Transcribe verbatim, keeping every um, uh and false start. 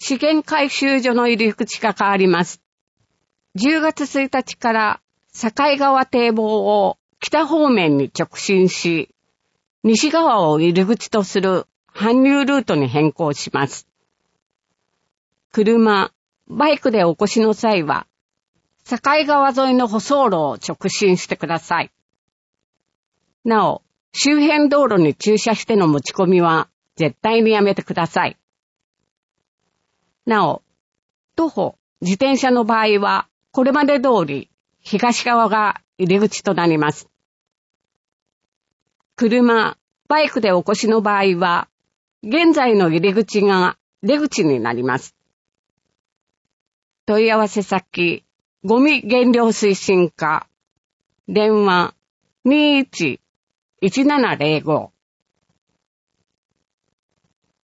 資源回収所の入り口が変わります。じゅうがつついたちから境川堤防を北方面に直進し、西側を入り口とする搬入ルートに変更します。車、バイクでお越しの際は、境川沿いの舗装路を直進してください。なお、周辺道路に駐車しての持ち込みは絶対にやめてください。なお、徒歩、自転車の場合は、これまで通り東側が入り口となります。車、バイクでお越しの場合は、現在の入り口が出口になります。問い合わせ先、ゴミ減量推進課、電話にいちいちななゼロご